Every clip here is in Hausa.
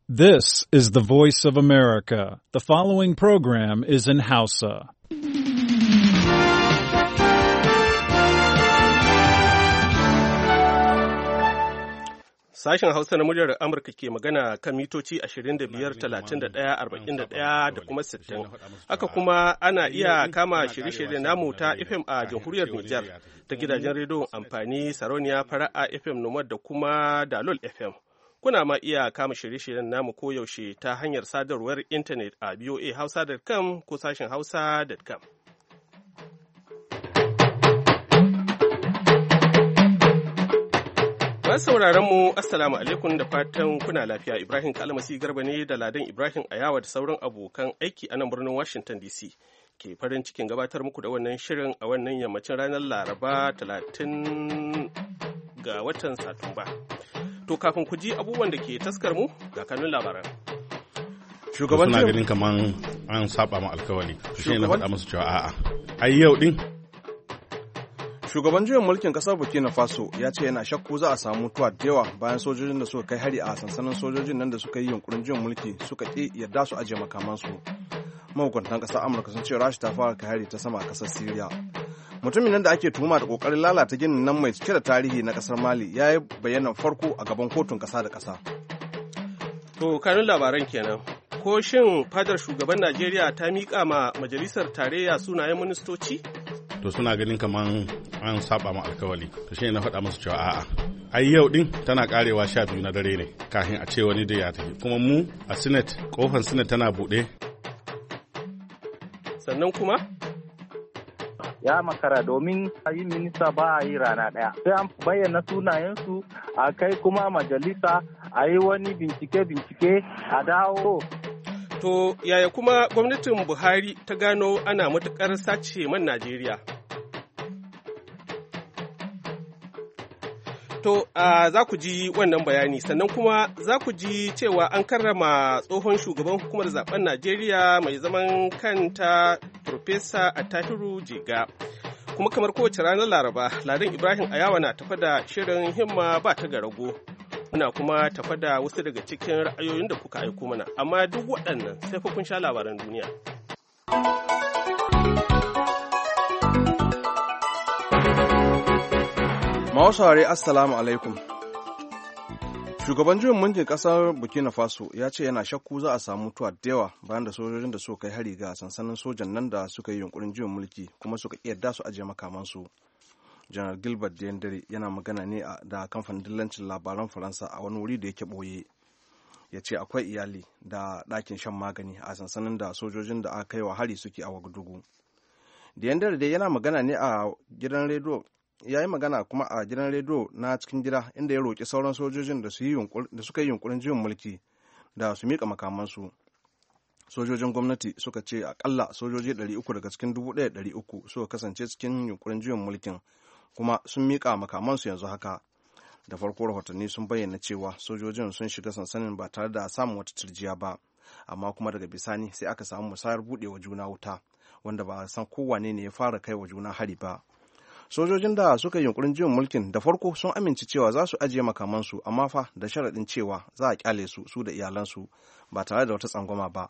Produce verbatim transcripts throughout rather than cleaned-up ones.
This is the voice of America. The following program is in Hausa. Sashen Hausa na muryar Amurka ke magana kan mitoci ashirin da biyar, talatin da ɗaya, arba'in da ɗaya da kuma sittin. Haka kuma ana iya kama shirye-shirye namu ta F M a jamhuriyar Nijar ta gidajen rediyon amfani Sarauniya, Fara'a F M, Nomad da kuma Dalol F M. Kuna ma iya kama shirye-shiryen namu koyaushe ta hanyar sadarwar intanet a v o a hausa dot com ko sashen hausa dot com. Masu sauraron mu assalamu alaikum da fatan kuna lafiya. Ibrahim Kalmasi Garba ne da Ladan Ibrahim Ayawa da sauran abokan aiki a nan birnin Washington D C ke farin cikin gabatar muku da wannan shirin a wannan yammacin ranar Laraba talatin ga watan Satumba. To kafin ku ji abubuwan da ke taskar mu ga kanun labaran. Shugaban suna ganin kaman an saba ma alkawari. Shi ne na faɗa musu cewa a'a. Ai yau din Shugaban juyin mulkin kasar Burkina Faso ya ce yana shakku za a samu mutuwa da yawa bayan sojojin da suka kai hari a sansanin sojojin nan da suka yi yunkurin juyin mulki suka ƙi yarda su ajiye makamansu. Mahukuntan ƙasar Amurka sun ce Rasha ta fara kai hari ta sama a ƙasar Siriya. Mutumin nan da ake tuhuma da ƙoƙarin lalata ginin nan mai cike da tarihi na ƙasar Mali ya yi bayanan farko a gaban kotun ƙasa da ƙasa. To kanun labaran kenan. Ko shin fadar shugaban Najeriya ta miƙa ma majalisar tarayya sunayen ministoci? to suna ganin kaman an saba ma alkawari. To shi ne na faɗa musu cewa a'a. Ai yau din tana karewa sha biyu na dare ne kafin a ce wani da ya tafi. Kuma mu a Senate, kofar Senate tana buɗe. Sannan kuma? Ya makara domin yi minista ba a yi rana ɗaya. Sai an bayyana sunayensu a kai kuma majalisa a yi wani bincike-bincike a dawo. To yaya kuma gwamnatin Buhari ta gano ana matuƙar sace man Najeriya? To uh, za ku ji wannan bayani, sannan kuma za ku ji cewa an karrama tsohon shugaban hukumar zaben Najeriya mai zaman kanta Profesa Attahiru Jega. Kuma kamar kowace ranar Laraba, Ladan Ibrahim Ayawa na tafa da shirin himma ba ta ga rago. Muna kuma tafa da wasu daga cikin ra'ayoyin da kuka aiko mana, amma duk waɗannan sai fa kun sha labaran duniya. Mawasare assalamu alaikum. Shugaban juyin mulkin kasar Burkina Faso ya ce yana shakku za a samu mutuwa da yawa bayan da sojojin da suka kai hari ga sansanin sojan nan da suka yi yunkurin juyin mulki kuma suka yarda su ajiye makamansu. Janar Gilbert Diendere yana magana ne da kamfanin dillancin labaran Faransa a wani wuri da yake ɓoye. Ya ce akwai iyali da ɗakin shan magani a sansanin da sojojin da aka kai wa hari suke a Wagadugu. Diendere dai yana magana ne a gidan rediyo ya yi magana kuma a gidan rediyo na cikin gida inda ya roƙi sauran sojojin da suka yi yunkurin juyin mulki da su miƙa makamansu. Sojojin gwamnati suka ce akalla sojoji ɗari uku daga cikin dubu ɗaya ɗari uku suka kasance cikin yunkurin juyin mulkin kuma sun miƙa makamansu yanzu haka. Da farko rahotanni sun bayyana cewa sojojin sun shiga sansanin ba tare da samun wata turjiya ba, amma kuma daga bisani sai aka samu musayar buɗewa juna wuta wanda ba a san kowane ne ya fara kai wa juna hari ba. Sojojin da suka yi yunkurin juyin mulkin da farko sun amince cewa za su ajiye makamansu amma fa da sharaɗin cewa za a kyale su su da iyalansu ba tare da wata tsangwama ba.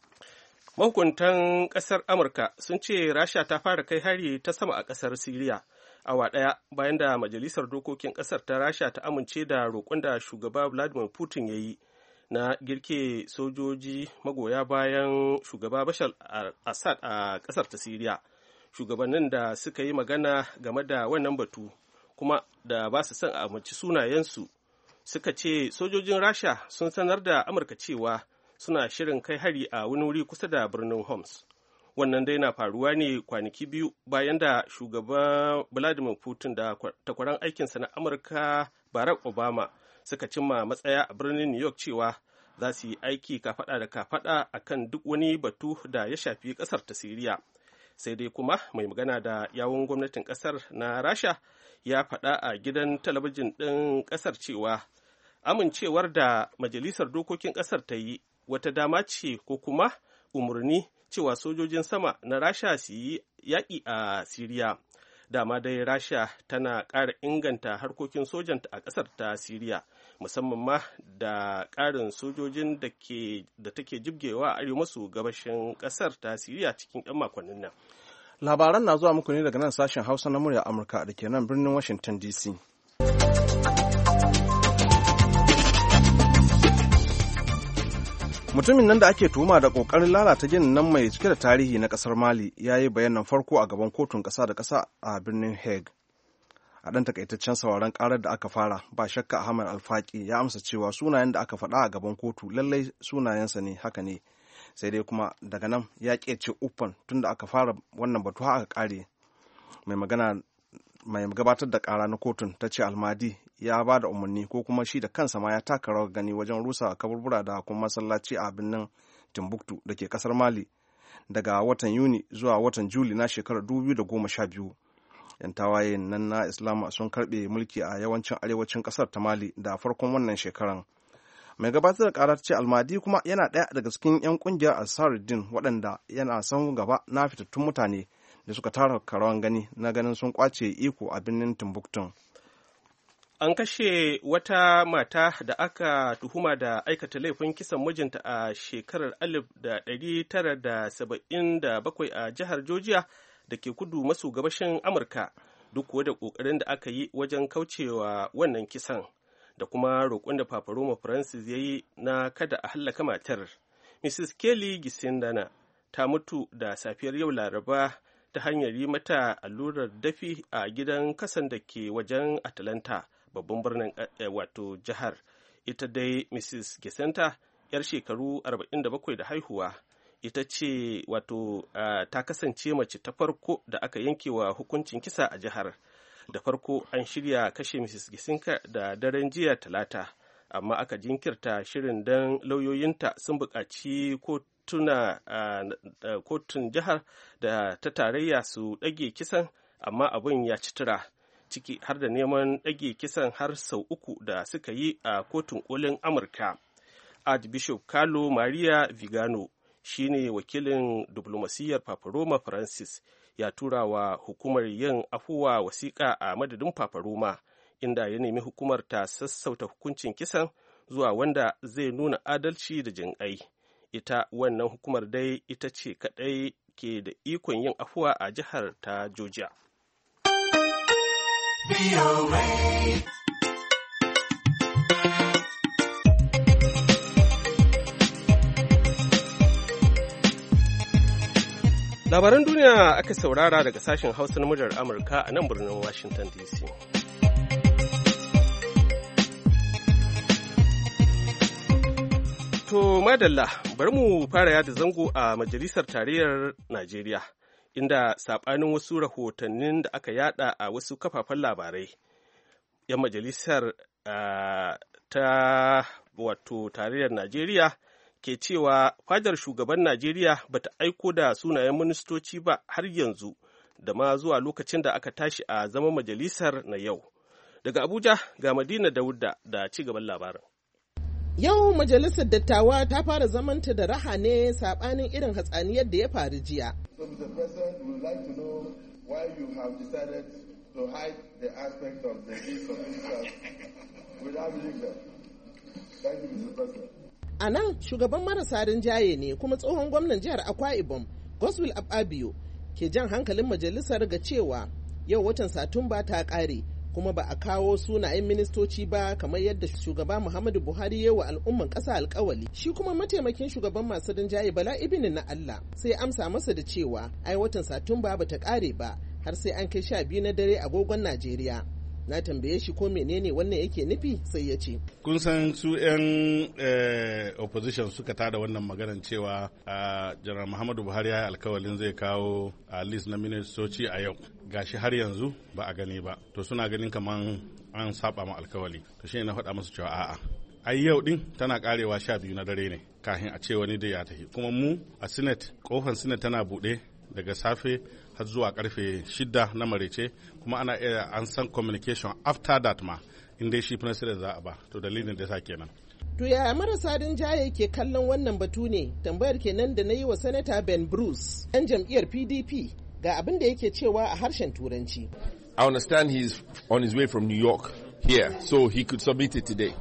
Mahukuntan ƙasar Amurka sun ce Rasha ta fara kai hari ta sama a ƙasar Siriya awa ɗaya bayan da Majalisar Dokokin ƙasar ta Rasha ta amince da roƙon da shugaba Vladimir Putin ya yi na girke sojoji magoya bayan shugaba Bashar al-Assad a ƙasar ta Siriya. Shugabannin da suka yi magana game da wannan batu kuma da ba su son a amince sunayensu suka ce sojojin Rasha sun sanar da Amurka cewa suna shirin kai hari a wani wuri kusa da birnin Homs. Wannan dai na faruwa ne kwanaki biyu bayan da shugaban Vladimir Putin da takwaran aikinsa na Amurka Barack Obama suka cimma matsaya a birnin New York cewa za su yi aiki kafaɗa da kafaɗa akan duk wani batu da ya shafi ƙasar ta Siriya. Sai dai kuma mai magana da yawun gwamnatin ƙasar na Rasha ya faɗa a gidan talabijin ɗin ƙasar cewa amincewar da Majalisar Dokokin ƙasar ta yi wata dama ce ko kuma umarni cewa sojojin sama na Rasha su yi yaƙi a Siriya. Dama dai Rasha tana ƙara inganta harkokin sojanta a ƙasar ta Siriya, musamman ma da ƙarin sojojin da take jibgewa a arewa maso gabashin ƙasar ta Siriya cikin 'yan makonnin nan. Labaran na zuwa muku ne daga nan sashen Hausa na murya Amurka da ke nan birnin Washington D C. Mutumin nan da ake tuhuma da ƙoƙarin lalata ginin nan mai cike da tarihi na ƙasar Mali ya yi bayanan farko a gaban kotun ƙasa da ƙasa a birnin Hague. A ɗan takaitaccen sauraron ƙarar da aka fara, ba shakka Ahmed Alfaki ya amsa cewa sunayen da aka faɗa a gaban kotu lallai sunayensa ne, haka ne. Sai dai kuma daga nan ya ƙece uffan tun da aka fara wannan batu aka ƙare. Mai magana mai gabatar da ƙara na kotun ta ce Almadi ya ba da umarni ko kuma shi da kansa ma ya taka rawar gani wajen rusa kaburbura da kuma masallaci a birnin Timbuktu da ke ƙasar Mali daga watan Yuni zuwa watan Juli na shekarar dubu biyu da goma sha biyu. 'Yan tawaye nan na Islama sun karɓe mulki a yawancin arewacin ƙasar ta Mali da farkon wannan shekaran. Mai gabatar da ƙara ce Almadi kuma yana ɗaya daga cikin 'yan ƙungiyar Ansaruddin waɗanda yana son gaba na fitattun mutane da suka tara karawan gani na ganin sun kwace iko a birnin Timbuktu. An kashe wata mata da aka tuhuma da aikata laifin kisan mijinta a shekarar alif da ɗari tara da saba'in da bakwai a jihar Georgia da ke kudu maso gabashin Amurka, duk kuwa da ƙoƙarin da aka yi wajen kaucewa wannan kisan da kuma roƙon da Papa Roma Francis ya yi na kada a hallaka matar. Missus Kelly Gisindana ta mutu da safiyar yau Laraba ta hanyar yi mata allurar dafi a gidan kasan da ke wajen Atlanta, babban birnin wato jihar. Ita dai Missus Gisenta, 'yar shekaru arba'in da bakwai da haihuwa, ita ce wato ta kasance mace ta farko da aka yanke wa hukuncin kisa a jihar. Da farko an shirya kashe Missus Gisinka da daren jiya Talata, amma aka jinkirta shirin don lauyoyinta sun buƙaci kotuna kotun jihar da ta tarayya su ɗage kisan, amma abin ya ci tura, ciki har da neman ɗage kisan har sau uku da suka yi a kotun kolin Amurka. Archbishop Carlo Maria Vigano shine wakilin diplomasiyyar Papa Roma Francis, ya tura wa hukumar yin afuwa wasiƙa a madadin Papa Roma, inda ya nemi hukumar ta sassauta hukuncin kisan zuwa wanda zai nuna adalci da jinƙai. Ita wannan hukumar dai ita ce kaɗai ke da ikon yin afuwa a jihar ta Georgia. Labaran duniya aka saurara daga sashen Hausa na muryar Amurka a nan birnin Washington D C. To madalla, bari mu fara yada zango a Majalisar Tarayyar Najeriya, inda saɓanin wasu rahotannin da aka yada a wasu kafafen labarai, 'yan majalisar uh, ta wato Tarayyar Najeriya ke cewa fadar shugaban Najeriya bata aiko da sunayen ministoci ba har yanzu, da ma zuwa lokacin da aka tashi a zaman majalisar na yau. Daga Abuja ga Madina Dauda da ci gaban labarin. Yau majalisar dattawa ta fara zamanta da raha ne saɓanin irin hatsaniyar da ya faru jiya. So, Mister President, we would like to know why you have decided to hide the aspect of the list of ministers without reading them. Thank you, Mister President. A nan shugaban marasa rinjaye ne kuma tsohon gwamnan jihar Akwa Ibom, Godswill Akpabio, ke jan hankalin majalisar ga cewa yau watan Satumba ta ƙare kuma ba a kawo sunayen ministoci ba kamar yadda shugaba Muhammadu Buhari ya wa al'umman ƙasa alƙawali. Shi kuma mataimakin shugaban masu rinjaye Bala Ibini na Allah sai amsa masa da cewa ai watan Satumba ba ta ƙare ba har sai an kai sha biyu na dare agogon Najeriya. Na tambaye shi ko menene wannan yake nufi sai ya ce. Kun san su 'yan opposition suka tada wannan maganar cewa Janar Muhammadu Buhari ya yi alkawalin zai kawo a list na ministoci a yau. Gashi har yanzu ba a gani ba. To suna ganin kaman an saba ma alkawali. To shi ne na faɗa musu cewa a'a. Ai yau din tana karewa sha biyu na dare ne kafin a ce wani da ya tafi. Kuma mu a Senate, kofar Senate tana buɗe daga safe har zuwa karfe shida na marece, kuma ana iya an san communication after that ma in dai shi president za a ba. To dalilin da sa kenan. To yaya marasa rinjaye ke kallon wannan batu ne? Tambayar kenan da na yi wa Senator Ben Bruce, ɗan jam'iyyar P D P, ga abin da yake cewa a harshen Turanci. I understand he's on his way from New York here, so he could submit it today.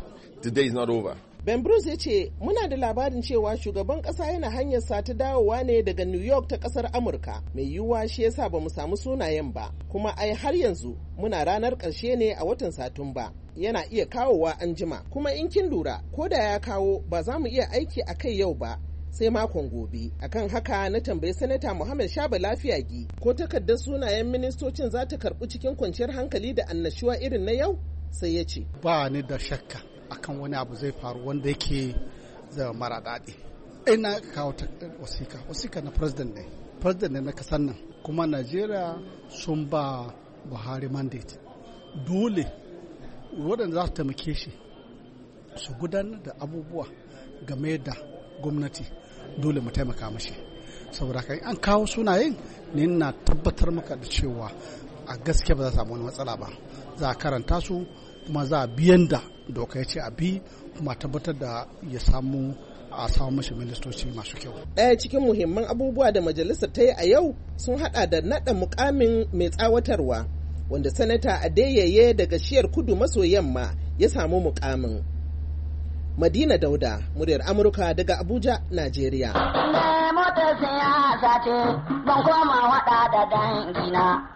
The day is not over. Ben Bruce ya ce muna da labarin cewa shugaban kasa yana hanyar sa ta dawowa ne daga New York ta kasar Amurka. Mai yiwuwa shi yasa ba mu samu sunayen ba, kuma ai har yanzu muna ranar ƙarshe ne a watan Satumba. Yana iya kawowa an jima, kuma in kin lura ko da ya kawo ba za mu iya aiki a kai yau ba sai makon gobe. Akan haka na tambayi Sanata Muhammad Shaba Lafiyagi ko takardar sunayen ministocin za ta karɓi cikin kwanciyar hankali da annashuwa irin na yau, sai ya ce ba ni da shakka akan wani abu zai faru wanda yake zai mara daɗi. Ina kawo wasika wasika na president ne president ne na kasar nan, kuma Najeriya sun ba Buhari mandate. Dole waɗanda za su taimake shi su gudanar da abubuwa game da gwamnati, dole mu taimaka mashi. Saboda kai an kawo sunayen, ne na tabbatar maka da cewa a gaske ba za a samu wani matsala ba. Za a karanta su kuma za a biyan da doka ya ce a bi, kuma tabbatar da ya samu a samu mashi ministoci masu kyau. Ɗaya cikin muhimman abubuwa da majalisar ta yi a yau sun hada da naɗa mukamin mai tsawatarwa, wanda sanata Adeyeye daga shiyar kudu maso yamma ya samu mukamin. Madina Dauda, muryar Amurka daga Abuja, Najeriya. Ne motar siyasa ce, ban koma waɗa da dangina.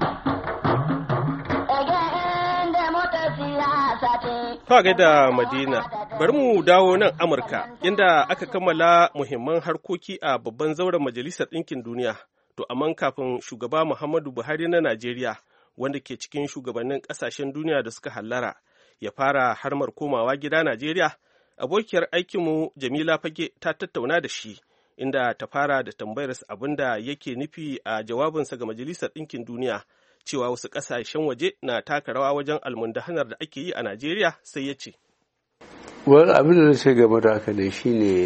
Ka ga da Madina, bari mu dawo nan Amurka, inda aka kammala muhimman harkoki a babban zauren Majalisar Ɗinkin Duniya. To, amma kafin shugaba Muhammadu Buhari na Najeriya, wanda ke cikin shugabannin ƙasashen duniya da suka hallara, ya fara harmar komawa gida Najeriya, abokiyar aikinmu Jamila Fage ta tattauna da shi, inda ta fara da tambayar abin da yake nufi a jawabinsa ga Majalisar Ɗinkin Duniya, cewa wasu ƙasashen waje na taka rawa wajen almundahanar da ake yi a Najeriya, sai ya ce. Wani abin da zai game da haka ne shi ne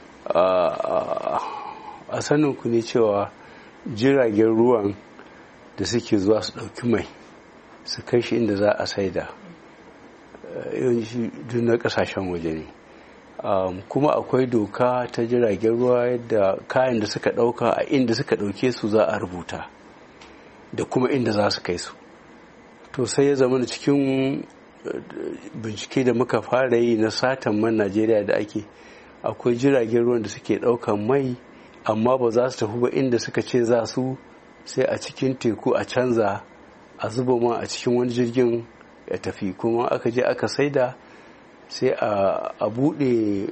a sanin ku ne cewa jiragen ruwan da suke zuwa su ɗauki mai su kai shi inda za a saida yawanci duk na ƙasashen waje ne. Kuma akwai doka ta jiragen ruwa yadda kayan da suka ɗauka a inda suka ɗauke su za a rubuta da kuma inda za su kai su. To sai ya zama da cikin bincike da muka fara yi na satan man Najeriya da ake, akwai jiragen ruwan da suke ɗaukan mai amma ba za su tafi ba inda suka ce za su, sai a cikin teku a canza a zuba man a cikin wani jirgin ya tafi, kuma aka je aka saida sai a buɗe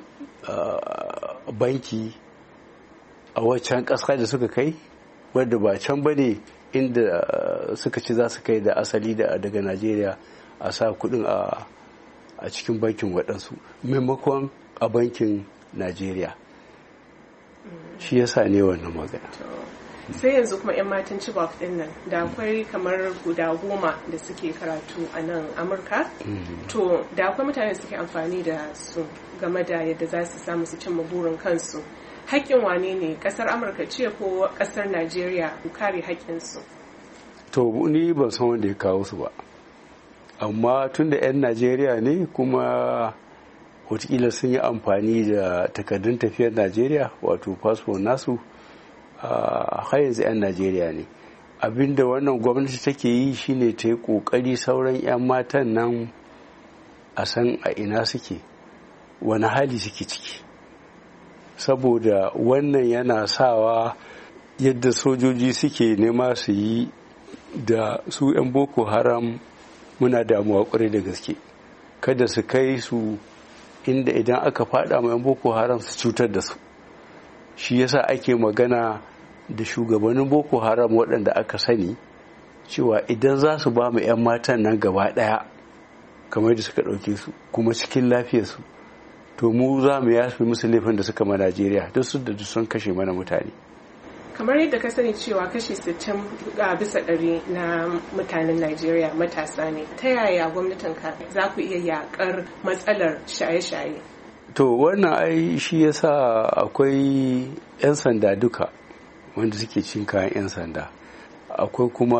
banki a waccan ƙasa da suka kai, wadda ba can ba ne inda suka ce za su kai da asali daga Najeriya, a sa kudin a cikin bankin waɗansu maimakon a bankin Najeriya. Shi yasa ne wannan magana. Sai yanzu kuma 'yan matan Chibok din nan da akwai kamar guda goma da suke karatu a nan Amurka, to da akwai mutane da suke amfani da su game da yadda za su samu su cimma burin kansu. Haƙƙin wane ne, ƙasar Amurka ce ko ƙasar Najeriya ku kare haƙƙinsu? To ni ban san wanda ya kawo su ba, amma tun da 'yan Najeriya ne kuma watakila sun yi amfani da takardun tafiyar Najeriya wato fasfo nasu, har yanzu 'yan Najeriya ne. Abinda wannan gwamnati take yi shine ta yi ƙoƙari sauran 'yan matan nan a san a ina suke, wani hali suke ciki, saboda wannan yana sawa yadda sojoji suke nema su yi da su 'yan Boko Haram muna damuwa kwarai da gaske, kada su kai su inda idan aka fada ma 'yan Boko Haram su cutar da su. Shi yasa ake magana da shugabannin Boko Haram waɗanda aka sani cewa idan za su ba mu 'yan matan nan gaba ɗaya kamar da suka ɗauke su kuma cikin lafiyarsu, to mu za mu yafi musu laifin da suka ma Najeriya duk su da sun kashe mana mutane. Kamar yadda ka sani cewa kashi sittin bisa ɗari na mutanen Najeriya matasa ne, ta yaya gwamnatinka za ku iya yakar matsalar shaye-shaye? To wannan ai shi yasa akwai 'yan sanda duka wanda suke cin kayan 'yan sanda, akwai kuma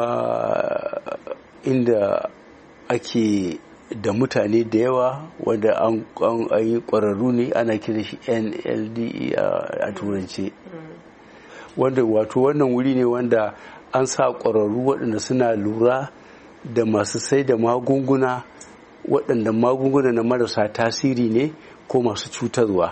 inda ake da mutane da yawa wanda an yi ƙwararru ne, ana kira shi N L D E a turance, wanda wato wannan wuri ne wanda an sa ƙwararru waɗanda suna lura da masu sai da magunguna waɗannan magunguna na marasa tasiri ne ko masu cutarwa.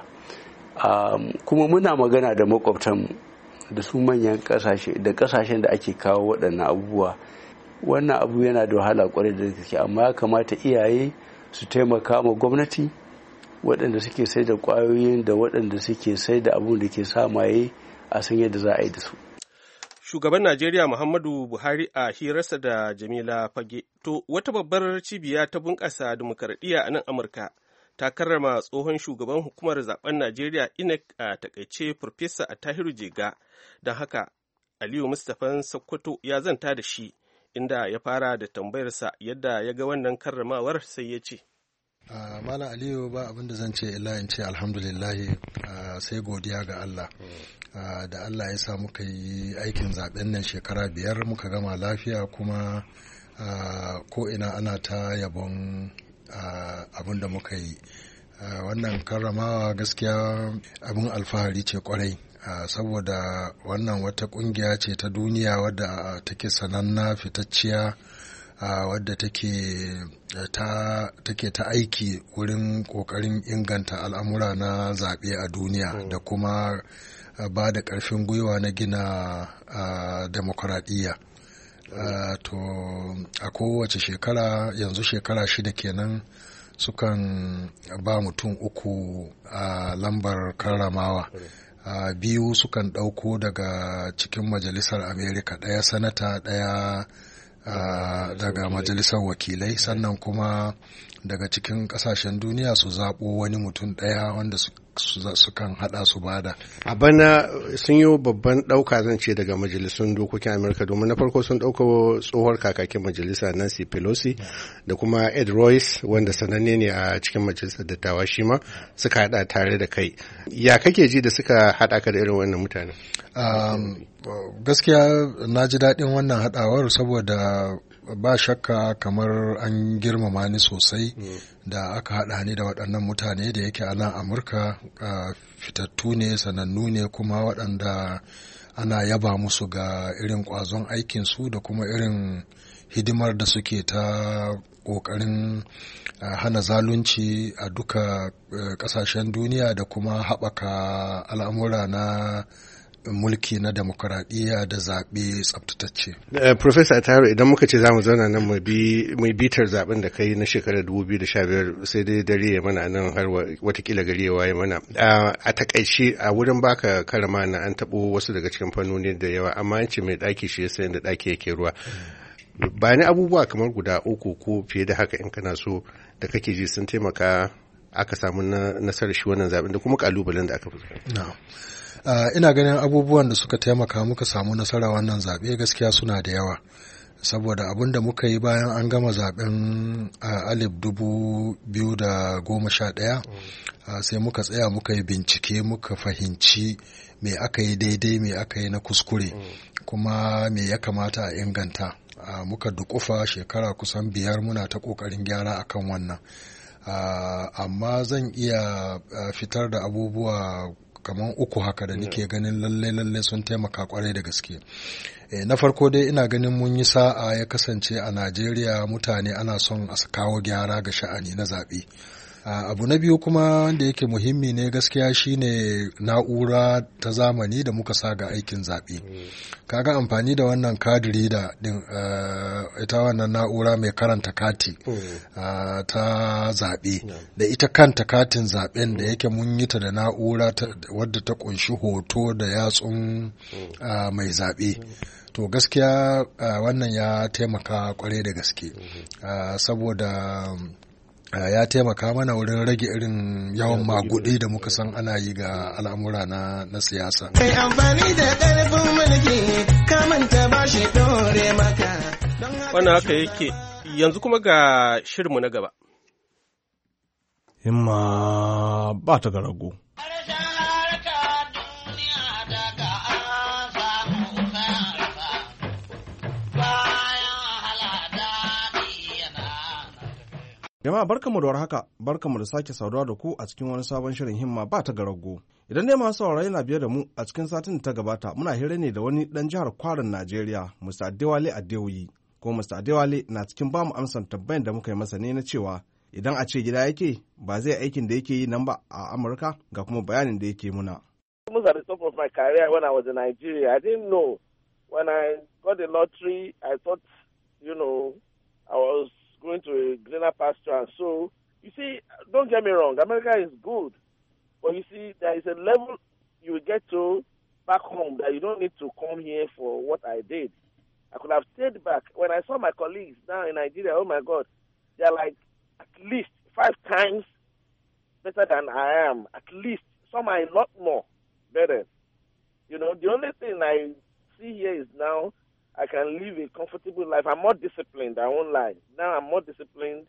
Um, kuma muna magana da makwabtanmu da su manyan ƙasashe da ƙasashen da ake kawo waɗannan abubuwa. Wannan abu yana da wahala kwarai da gaske, amma ya kamata iyaye su taimaka ma gwamnati, waɗanda suke sai da ƙwayoyin da waɗanda suke sai da abun da ke sa maye a san yadda za a yi da su. Shugaban Najeriya Muhammadu Buhari a hirarsa da Jamila Fage. To, wata babbar cibiya ta bunƙasa dimokuraɗiyya a nan Amurka ta karrama tsohon shugaban hukumar zaben Najeriya I N E C a takaice Farfesa Attahiru Jega. Don haka, Aliyu Mustapha Sokoto ya zanta da shi, inda ya fara da tambayarsa yadda ya ga wannan karramawar, sai ya ce. Uh, Malam Aliyu, ba abin da zan ce illa in ce alhamdulillahi, uh, sai godiya ga Allah. Uh, da Allah ya sa muka yi aikin zaben nan shekara biyar muka gama lafiya, kuma uh, ko ina ana ta yabon uh, abin da muka yi. Uh, wannan karramawa gaskiya abin alfahari ce kwarai. Uh, saboda wannan wata kungiya ce ta duniya wadda uh, take sananna fitacciya, uh, wadda take uh, ta take ta aiki wurin kokarin inganta al'amura na zaɓe a duniya, mm. da kuma uh, ba da ƙarfin gwiwa na gina uh, demokuraɗiyya. Uh, to a kowace shekara, yanzu shekara shida kenan, sukan ba mutum uku a uh, lambar karramawa. Mm. Uh, biyu sukan ɗauko daga cikin majalisar Amerika, ɗaya sanata, ɗaya uh, daga majalisar wakilai, sannan kuma daga cikin ƙasashen duniya su zaɓo wani mutum ɗaya wanda su sukan hada su bada. A bana sun yi babban dauka zan ce daga majalisun dokokin Amurka, domin na farko sun dauka tsohuwar kakakin majalisa Nancy Pelosi da kuma Ed Royce wanda sananne ne a cikin majalisar dattawa, shi ma suka hada tare da kai. Ya kake ji da suka hada ka da irin wannan mutane? Um, gaskiya na ji daɗin wannan hadawar, saboda ba shakka kamar an girmama ni sosai mm. da aka haɗa ni da waɗannan mutane da yake a nan Amurka uh, fitattu ne, sanannu ne, kuma waɗanda ana yaba musu ga irin ƙwazon aikinsu da kuma irin hidimar da suke ta ƙoƙarin uh, hana zalunci a duka uh, ƙasashen duniya, da kuma haɓaka al'amura na mulki na demokuraɗiyya da zaɓe tsabtatacce. Uh, Professor Attahiru, idan muka ce za mu zauna nan mai bitar zaɓen da kai na shekarar dubu biyu da sha biyar, sai dai dare ya mana nan har watakila gari ya waye mana. Uh, a takaice a wurin baka karama na an taɓo wasu daga cikin fannoni da yawa, amma an ce mai ɗaki shi yasa da ɗaki yake ruwa. Ba ni abubuwa kamar guda uku ko fiye da haka in kana so da kake ji sun taimaka aka samu nasarar shi wannan zaɓen da kuma ƙalubalen da aka fuskanta. No. Uh, ina ganin abubuwan da suka taimaka muka samu nasara wannan zaɓe gaskiya suna da yawa, saboda abin da muka yi bayan an gama zaɓen uh, alif dubu biyu da goma sha ɗaya uh, sai muka tsaya muka yi bincike, muka fahimci me aka yi daidai, me aka yi na kuskure, kuma me ya kamata a inganta. Uh, muka dukufa shekara kusan biyar muna ta ƙoƙarin gyara akan wannan, uh, amma zan iya uh, fitar da abubuwa kamar uku haka da nike ganin lalle lalle sun taimaka kwarai da gaske. E, na farko dai ina ganin mun yi sa'a ya kasance a Najeriya mutane ana son a kawo gyara ga sha'ani na zaɓe. Uh, abu na biyu kuma wanda yake muhimmi ne gaskiya shine na'ura ta zamani da muka sa ga aikin zaɓe. Mm. Kaga amfani da wannan kadiri da din uh, ita wannan na'ura mai karanta kati mm. uh, ta zaɓe, yeah. da ita kanta katin zaɓen mm. da yake mun yi ta da na'ura wadda ta kunshi hoto da yatsun mm. uh, mai zaɓe. Mm. To gaskiya uh, wannan ya taimaka kwarai da gaske, mm-hmm. uh, saboda Uh, ya taimaka mana wurin rage irin yawan magudi da muka san ana yi ga al'amura na, na siyasa. Kai amfani da ƙarfin mulki kamanta ba shi ɗore maka. Wannan haka yake, yanzu kuma ga shirinmu na gaba. Himma ba ta garago. Jama'a barkanmu da warhaka, barkanmu da sake saduwa da ku a cikin wani sabon shirin himma ba ta garago. Idan dai masu saurare na biye da mu a cikin satin da ta gabata, muna hira ne da wani dan jihar Kwarin Najeriya, Mister Adewale Adeoyi. Ko Mister Adewale na cikin bamu amsar tabbayan da muka yi masa ne na cewa idan a ce gida yake ba zai aikin da yake yi nan ba a Amurka, ga kuma bayanin da yake muna. Almost at the top of my career when I was in Nigeria, I didn't know. When I got the lottery, I thought, you know, I was going to a greener pasture. And so, you see, don't get me wrong, America is good. But you see, there is a level you will get to back home that you don't need to come here for what I did. I could have stayed back. When I saw my colleagues now in Nigeria, oh my God, they're like at least five times better than I am. At least. Some are a lot more better. You know, the only thing I see here is now I can live a comfortable life. I'm more disciplined, I won't lie. Now I'm more disciplined.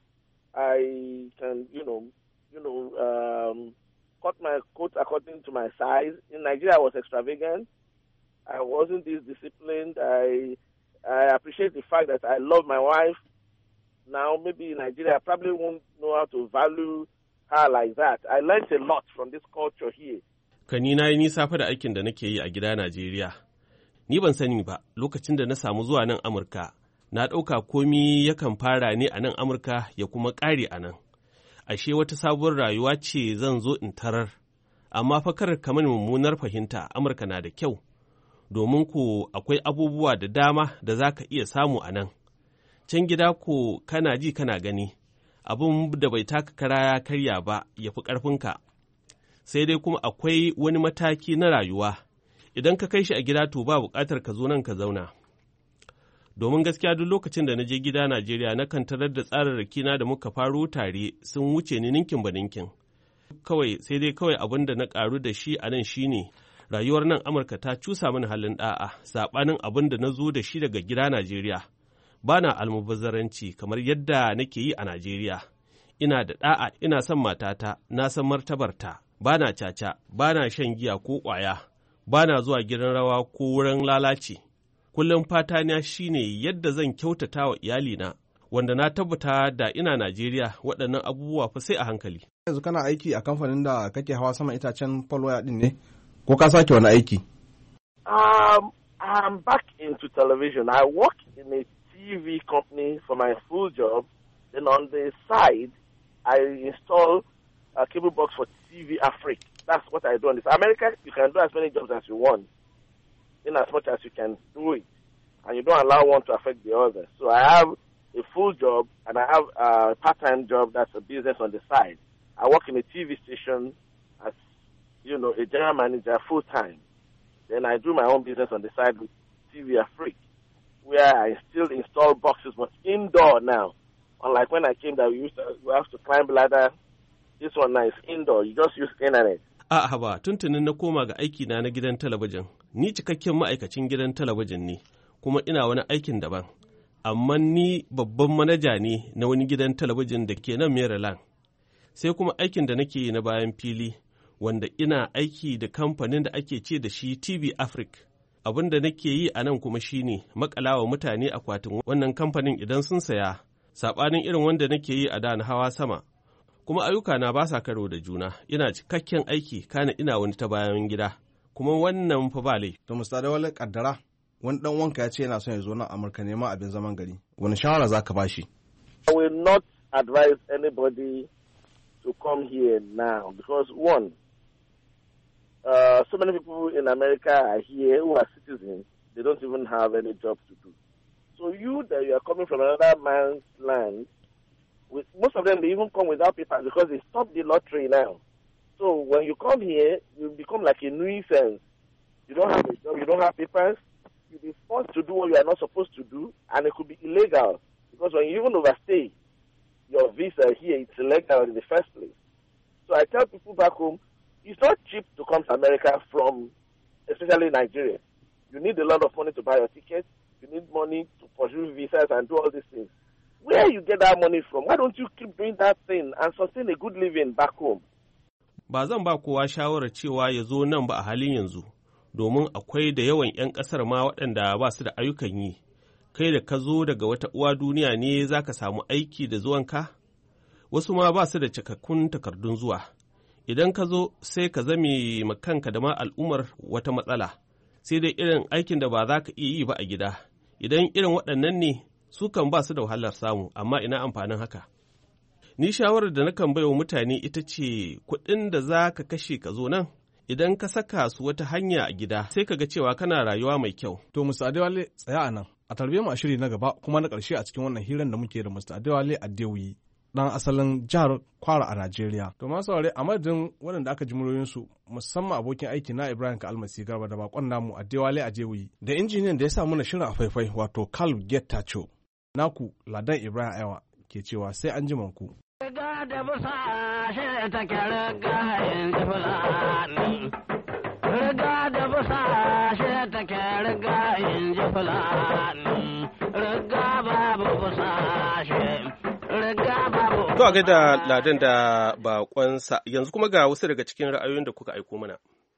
I can, you know, you know, um, cut my coat according to my size. In Nigeria, I was extravagant. I wasn't this disciplined. I I appreciate the fact that I love my wife. Now, maybe in Nigeria, I probably won't know how to value her like that. I learned a lot from this culture here. Kani na yi nisa fa da aikin da nake yi a gida Najeriya. Ni ban sani ba, lokacin da na samu zuwa nan Amurka, na ɗauka komi yakan fara ne a nan Amurka ya kuma ƙare a nan. Ashe wata sabuwar rayuwa ce zan zo in tarar, amma fa kar ka mani mummunar fahimta, Amurka na da kyau, domin ku akwai abubuwa da dama da za ka iya samu a nan. Can gida ko kana ji kana gani, abin da bai taka kara ya karya ba ya fi ƙarfinka. Sai dai kuma akwai wani mataki na rayuwa, idan ka kai shi a gida to ba buƙatar ka zo nan ka zauna. Domin gaskiya duk lokacin da na je gida Najeriya na kan tarar da tsararraki na da muka faro tare sun wuce ni ninkin ba ninkin. Kawai sai dai kawai abin da na ƙaru da shi a nan shine rayuwar nan Amurka ta cusa mini halin ɗa'a, saɓanin abin da na zo da shi daga gida Najeriya. Ba na almubazzaranci kamar yadda nake yi a Najeriya. Ina da ɗa'a, ina son matata, na san martabarta, ba na caca, ba na shan giya ko ƙwaya, ba na zuwa gidan rawa ko wurin lalaci. Kullum fata na shi ne yadda zan kyautata wa iyalina, wanda na tabbata da ina Najeriya waɗannan abubuwa fa sai a hankali. Yanzu kana aiki a kamfanin da kake hawa sama itacen polwaya ɗin ne? Ko ka sake wani aiki? Um, I'm back into television. I work in a T V company for my full job. Then on the side, I install a cable box for T V Africa. That's what I do in this. America, you can do as many jobs as you want, in as much as you can do it, and you don't allow one to affect the other. So I have a full job, and I have a part-time job that's a business on the side. I work in a T V station as, you know, a general manager full-time. Then I do my own business on the side with T V Africa, where I still install boxes, but indoor now. Unlike when I came there, we used to we have to climb ladder. This one now is indoor. You just use internet. A'a ba, tuntunin na koma ga aiki na na gidan talabijin. Ni cikakken ma'aikacin gidan talabijin ne, kuma ina wani aikin daban. Amma ni babban manaja ne na wani gidan talabijin da ke nan Maryland. Sai kuma aikin da nake yi na bayan fili, wanda ina aiki da kamfanin da ake ce da shi T V Africa. Abin da nake yi a nan kuma shine makalawa mutane akwatin wannan kamfanin idan sun saya, saɓanin irin wanda nake yi a da na hawa sama. Kuma ayyukana ba sa karo da juna, ina cikakken aiki kana ina wani ta bayan gida, kuma wannan fa ba laifi. To Musta da wale kaddara, wani dan wanka ya ce yana son ya zo nan Amurka neman abin zaman gari. Wani shawara za ka ba shi? I will not advise anybody to come here now because one, uh, so many people in America are here who are citizens. They don't even have any job to do. So you that you are coming from another man's land, with, most of them, they even come without papers because they stopped the lottery now. So when you come here, you become like a nuisance. You don't have a job, you don't have papers, you'll be forced to do what you are not supposed to do, and it could be illegal. Because when you even overstay your visa here, it's illegal in the first place. So I tell people back home, it's not cheap to come to America from, especially Nigeria. You need a lot of money to buy your ticket. You need money to pursue visas and do all these things. Where you get that money from? Why don't you keep doing that thing and sustain a good living back home? Ba zan ba kowa shawarar cewa ya zo nan ba a halin yanzu, domin akwai da yawan 'yan ƙasar ma waɗanda ba su da ayyukan yi. Kai da ka zo daga wata uwa duniya ne za ka samu aiki da zuwanka? Wasu ma ba su da cikakkun takardun zuwa. Idan ka zo sai ka zame makanka da ma al'ummar wata matsala, sai dai irin aikin da ba za ka iya yi ba a gida. Idan irin waɗannan ne, su kan ba su da wahalar samu, amma ina amfanin haka. Ni shawarar da nakan baiwa mutane ita ce kuɗin da za ka kashe ka zo nan, idan ka saka su wata hanya a gida sai ka ga cewa kana rayuwa mai kyau. To Mista Adewale tsaya a nan, a tarbe mu a shiri na gaba kuma na ƙarshe a cikin wannan hirar da muke da Mista Adewale Adewuyi, ɗan asalin jihar Kwara a Najeriya. To masu saurare a madadin waɗanda aka ji muryoyinsu musamman abokin aiki na Ibrahim Kalmasi Garba da bakon namu Adewale Adewuyi da injiniyan da ya sa mana shirin a faifai wato Carl Getacho. Naku Ladan Ibrahim Aiwa ke cewa sai an ji manku. Riga da busa shi take riga yin ji fulani. Riga da busa shi take riga yin ji fulani. Riga babu busa shi, riga babu. To a gaida Ladan da bakonsa, yanzu kuma ga wasu daga cikin ra'ayoyin da kuka aiko mana.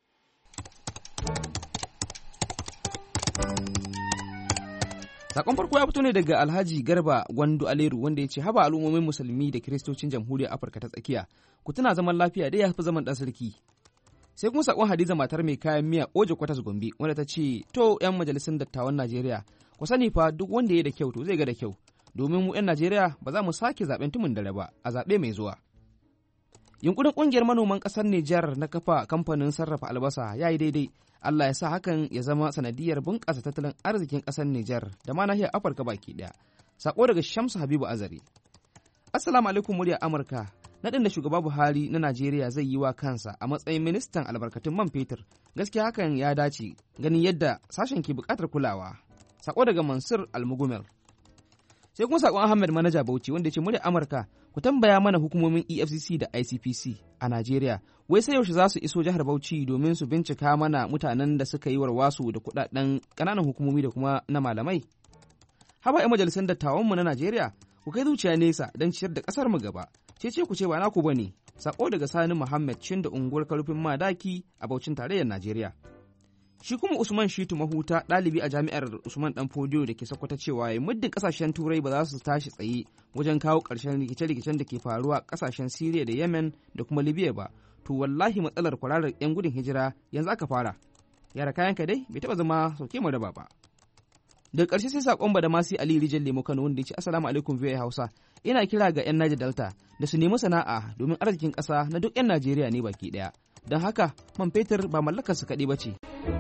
Sakon farko ya fito ne daga Alhaji Garba Gwandu Aleru wanda ya ce haba al'ummomin musulmi da kiristocin jamhuriyar Afirka ta tsakiya ku tuna zaman lafiya dai ya fi zaman ɗan sarki. Sai kuma sakon Hadiza matar mai kayan miya Oje Kwatas Gombe wanda ta ce to yan majalisun dattawan Najeriya ku sani fa duk wanda ya da kyau to zai ga da kyau domin mu yan Najeriya ba za mu sake zaben tumun dare ba a zaɓe mai zuwa. Yunkurin ƙungiyar manoman ƙasar Nijar na kafa kamfanin sarrafa albasa ya yi daidai. Allah ya sa hakan ya zama sanadiyar bunƙasa tattalin arzikin ƙasar Nijar da ma nahiyar Afirka baki ɗaya. Sako daga Shamsu Habibu Azari. Assalamu alaikum muryar Amurka. Naɗin da shugaba Buhari na Najeriya zai yi wa kansa a matsayin ministan albarkatun man fetur. Gaskiya hakan ya dace ganin yadda sashen ke buƙatar kulawa. Sako daga Mansur Almugumel. Sai kuma sakon Ahmed Manaja Bauchi wanda ya ce muryar Amurka ku tambaya mana hukumomin E F C C da I C P C a Najeriya wai sai yaushe za su iso jihar Bauchi domin su bincika mana mutanen da suka yi warwasu da kudaden kananan hukumomi da kuma na malamai. Haba ƴan majalisar dattawanmu na Najeriya ku kai zuciya nesa don ciyar da kasar mu gaba. Ce ce ku ce ba naku bane. Sako daga Sani Muhammad Shinda unguwar Karufin Madaki a Bauchin tarayyar Najeriya. Shi kuma Usman Shitu Mahuta ɗalibi a jami'ar Usman Dan Fodiyo da ke Sokoto cewa ya muddin kasashen Turai ba za su tashi tsaye wajen kawo ƙarshen rikice-rikicen da ke faruwa ƙasashen Siriya da Yemen da kuma Libya ba, to wallahi matsalar kwararar 'yan gudun hijira yanzu aka fara. Yara kayanka dai bai taɓa zama sauke mu raba ba. Daga ƙarshe sai saƙon ba da masu Ali Rijal Lemo Kano wanda ya ce Assalamu alaikum V O A Hausa. Ina kira ga 'yan Niger Delta da su nemi sana'a domin arzikin ƙasa na duk 'yan Najeriya ne baki ɗaya. Don haka man fetur ba mallakar su kaɗai ba ce.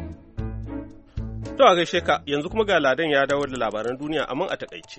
To a gaishe ka yanzu kuma ga Ladan ya dawo da labaran duniya amma a takaice.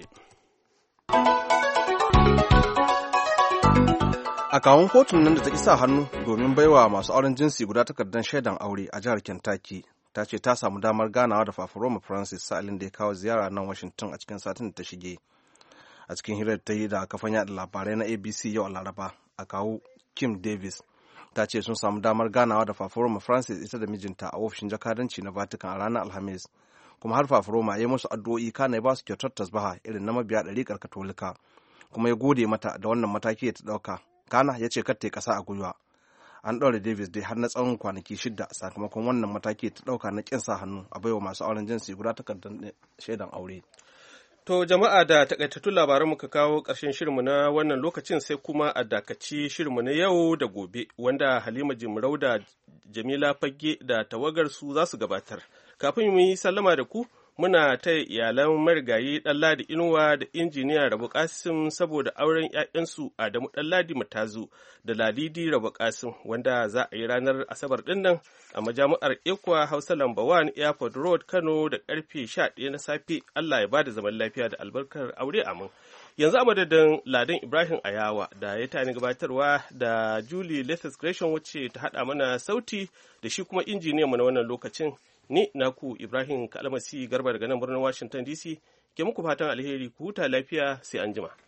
A kawun kotun nan da ta isa hannu domin baiwa masu auren jinsi guda takardar shaidan aure a jihar Kentucky ta ce ta samu damar ganawa da Fafaroma Francis sa'ilin da ya kawo ziyara nan Washington a cikin satin da ta shige. A cikin hirar ta yi da kafan yada labarai na A B C yau a Laraba, a kawo Kim Davis ta ce sun samu damar ganawa da Fafaroma Francis ita da mijinta a ofishin jakadanci na Vatican a ranar Alhamis, kuma har Fafaroma ya yi musu addu'o'i kana ya ba su kyautar tasbaha irin na mabiya ɗariƙar Katolika, kuma ya gode mata da wannan mataki da ta ɗauka. Kana ya ce kar ta yi ƙasa a gwiwa. An ɗaure Davis dai har na tsawon kwanaki shida sakamakon wannan mataki ta ɗauka na ƙin sa hannu a baiwa masu auren jinsi guda takardar shaidan aure. To jama'a da takaitattun labaran muka kawo ƙarshen shirinmu na wannan lokacin sai kuma a dakaci shirinmu na yau da gobe wanda Halima Jimrau da Jamila Fagge da tawagar su za su gabatar. Kafin mu yi sallama da ku muna ta iyalan marigayi Ɗanladi Inuwa da injiniya Rabu Kasim saboda auren 'ya'yansu Adamu Ɗanladi Matazu da Ladidi Rabu Kasim wanda za a yi ranar Asabar ɗin nan a majami'ar Ekwa Hausa Lamba one Airport Road Kano da ƙarfe sha ɗaya na safe. Allah ya bada zaman lafiya da albarkar aure amin. Yanzu a madadin Ladan Ibrahim Ayawa da ya tani gabatarwa da Julie Lethas Gresham wacce ta haɗa mana sauti da shi kuma injiniyanmu na wannan lokacin. Ni naku Ibrahim Kalmasi Garba daga nan birnin Washington D C ke muku fatan alheri ku huta lafiya sai anjima.